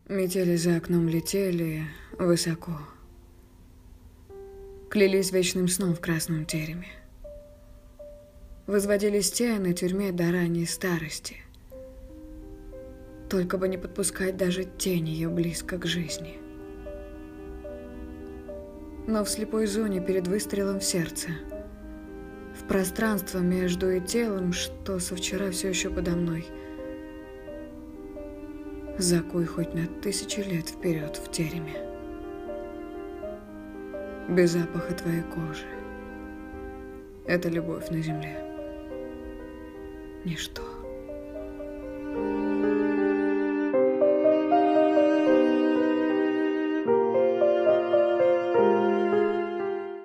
Метели за окном летели высоко. Клялись вечным сном в красном тереме. Возводили стены тюрьме до ранней старости. Только бы не подпускать даже тень ее близко к жизни. Но в слепой зоне перед выстрелом в сердце, в пространство между и телом, что со вчера все еще подо мной, закуй хоть на 1000 лет вперед в тереме. Без запаха твоей кожи. Это любовь на земле. Ничто.